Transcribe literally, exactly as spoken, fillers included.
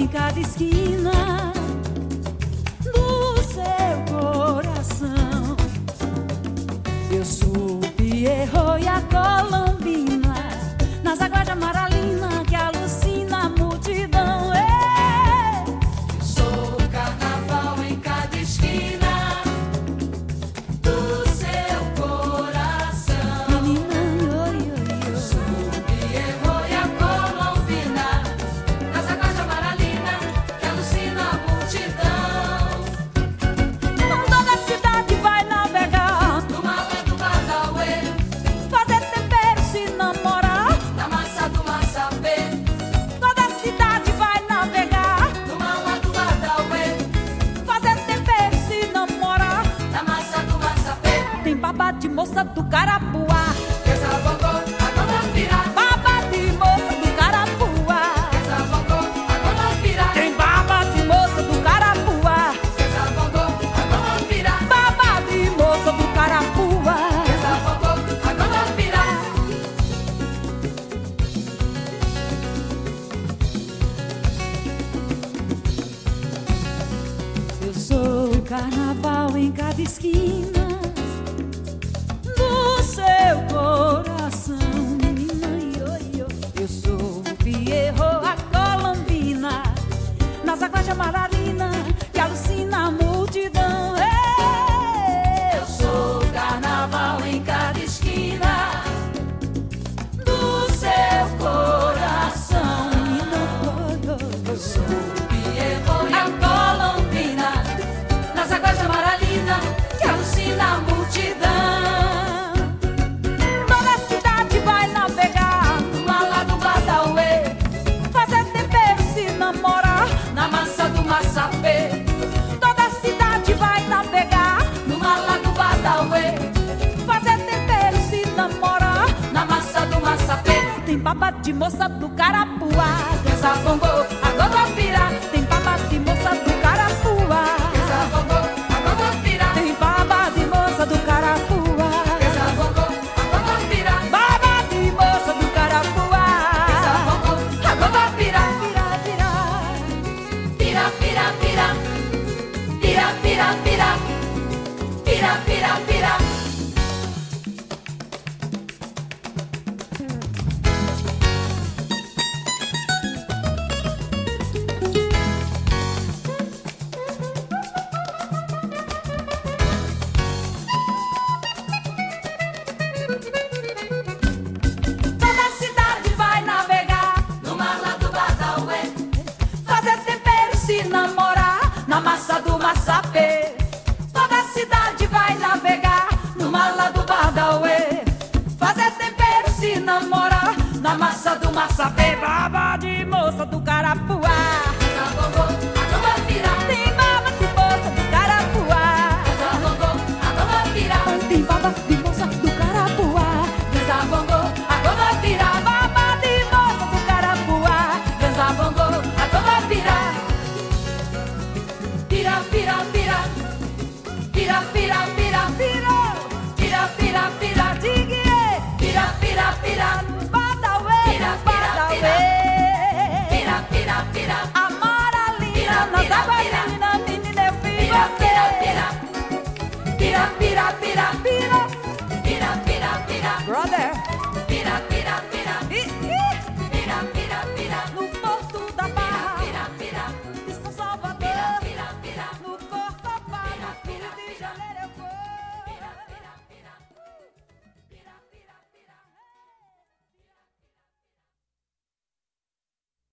cada esquina do seu coração. Eu sou o Pierrot e a Colombina, nas águas de Amaralina que alucina a multidão. Ei! Eu sou o carnaval em cada esquina do seu coração. Menina, oi, oi, oi. Eu sou o Pierrot e a Colombina, nas águas de Amaralina que alucina a multidão. Toda a cidade vai navegar No mapa do Badauê, fazer tempero, se namorar. na massa do maçapê. Toda a cidade vai navegar No mapa do Badauê, fazer tempero, se namorar. na massa do maçapê. Tem babá de moça do Carapuá, Essa bocó, a Colombina. babá de moça do Carapuá. Essa bocó, a Colombina. Tem babá de moça do Carapuá, Essa bocó, a Colombina. babá de moça do Carapuá. Essa bocó, a Colombina. Eu sou o carnaval em cada esquina do seu coração. Menina, oi, oi. Eu sou o Pierrot, a Colombina, nas águas de Amaralina que alucina a multidão. Ei! Eu sou o carnaval em cada esquina do seu coração. Eu sou o Pierrot e a Colombina, nas águas de Amaralina que alucina a multidão. Toda a cidade vai navegar, No mala do Badauê, fazer tempero, se namorar. na massa do maçapê. Toda a cidade vai navegar, No mala do Badauê, fazer tempero, se namorar. na massa do maçapê. Tem babá de moça do Carapuá, Essa bombô, a Colombina. tem babá de moça do Carapuá, Essa bombô, a Colombina. tem babá de moça do Carapuá, Essa bombô, a Colombina. babá de moça do Carapuá. Essa bombô, a Colombina. Pira, pira, pira. Pira, pira, pira. Pira, pira, pira. Pira, pira, pira. Toda a cidade vai navegar, No mala do Badauê, fazer tempero, se namorar. na massa do maçapê. Toda a cidade vai navegar, No mala do Badauê, fazer tempero, se namorar. na massa do maçapê. Babá